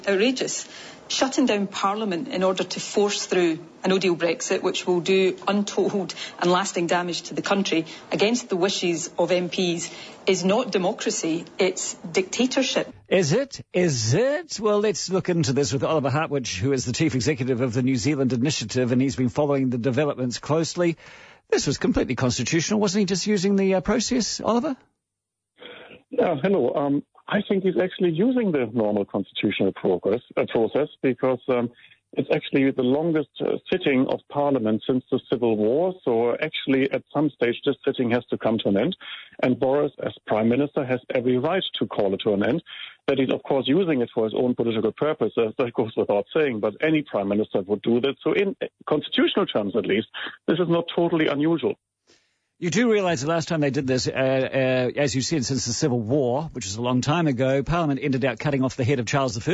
Outrageous. Shutting down Parliament in order to force through a no-deal Brexit, which will do untold and lasting damage to the country against the wishes of MPs, is not democracy, it's dictatorship. Is it? Is it? Well, let's look into this with Oliver Hartwich, who is the Chief Executive of the New Zealand Initiative, and he's been following the developments closely. This was completely constitutional. Wasn't he just using the process, Oliver? Yeah, hello. I think he's actually using the normal constitutional process because it's actually the longest sitting of Parliament since the Civil War. So actually, at some stage, this sitting has to come to an end. And Boris, as Prime Minister, has every right to call it to an end. That he's, of course, using it for his own political purposes. That goes without saying. But any Prime Minister would do that. So in constitutional terms, at least, this is not totally unusual. You do realise the last time they did this, as you said, since the Civil War, which is a long time ago, Parliament ended up cutting off the head of Charles I?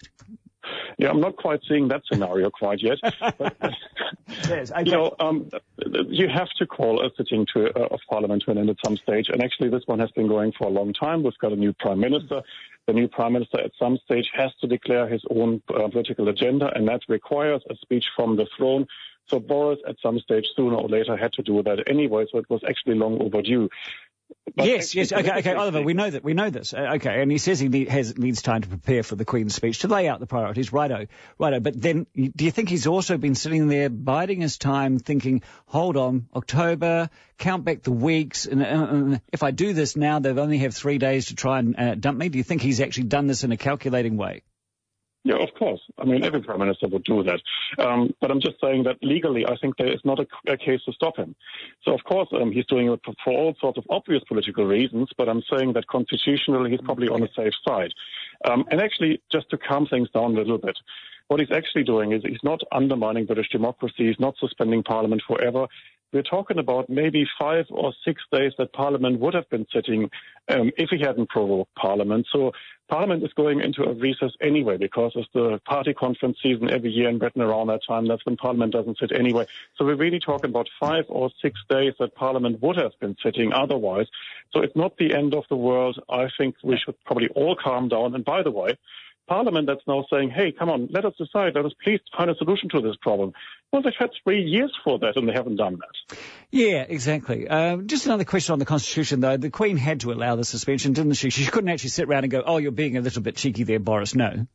Yeah, I'm not quite seeing that scenario quite yet. But, yes, okay. You have to call a sitting of Parliament to an end at some stage. And actually, this one has been going for a long time. We've got a new Prime Minister. The new Prime Minister at some stage has to declare his own political agenda, and that requires a speech from the throne. So Boris, at some stage, sooner or later, had to do that anyway, so it was actually long overdue. But yes, okay, Oliver, we know this. Okay, and he says he needs time to prepare for the Queen's speech, to lay out the priorities, righto. But then, do you think he's also been sitting there, biding his time, thinking, hold on, October, count back the weeks, and if I do this now, they'll only have 3 days to try and dump me? Do you think he's actually done this in a calculating way? Yeah, of course. I mean, every Prime Minister would do that. But I'm just saying that legally, I think there is not a case to stop him. So, of course, he's doing it for all sorts of obvious political reasons, but I'm saying that constitutionally he's probably on the safe side. And actually, just to calm things down a little bit, what he's actually doing is he's not undermining British democracy, he's not suspending Parliament forever. We're talking about maybe 5 or 6 days that Parliament would have been sitting if he hadn't provoked Parliament. So Parliament is going into a recess anyway because it's the party conference season every year in Britain around that time. That's when Parliament doesn't sit anyway. So we're really talking about 5 or 6 days that Parliament would have been sitting otherwise. So it's not the end of the world. I think we should probably all calm down. And by the way, Parliament that's now saying, hey, come on, let us decide, let us please find a solution to this problem. Well, they've had 3 years for that and they haven't done that. Yeah, exactly. Just another question on the Constitution, though. The Queen had to allow the suspension, didn't she? She couldn't actually sit around and go, oh, you're being a little bit cheeky there, Boris. No.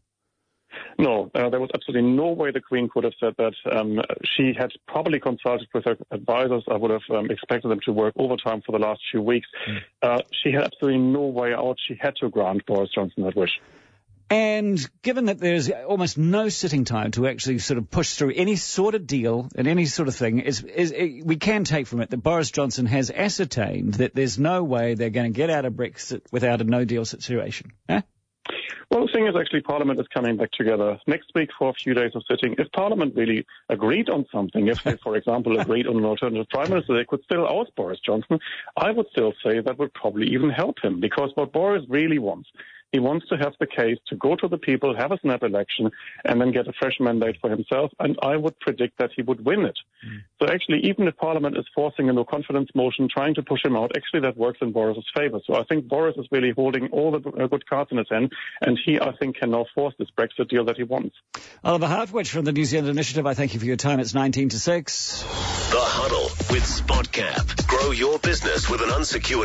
No, there was absolutely no way the Queen could have said that. She had probably consulted with her advisors. I would have expected them to work overtime for the last few weeks. She had absolutely no way out. She had to grant Boris Johnson that wish. And given that there's almost no sitting time to actually sort of push through any sort of deal and any sort of thing, we can take from it that Boris Johnson has ascertained that there's no way they're going to get out of Brexit without a no-deal situation. Huh? Well, the thing is, actually, Parliament is coming back together next week for a few days of sitting. If Parliament really agreed on something, if they, for example, agreed on an alternative Prime Minister, they could still oust Boris Johnson. I would still say that would probably even help him, because what Boris really wants, he wants to have the case to go to the people, have a snap election, and then get a fresh mandate for himself. And I would predict that he would win it. So actually, even if Parliament is forcing a no-confidence motion, trying to push him out, actually that works in Boris's favour. So I think Boris is really holding all the good cards in his hand, and he, I think, can now force this Brexit deal that he wants. Oliver Hartwich from the New Zealand Initiative, I thank you for your time. It's 19 to 6. The Huddle with Spotcap. Grow your business with an unsecured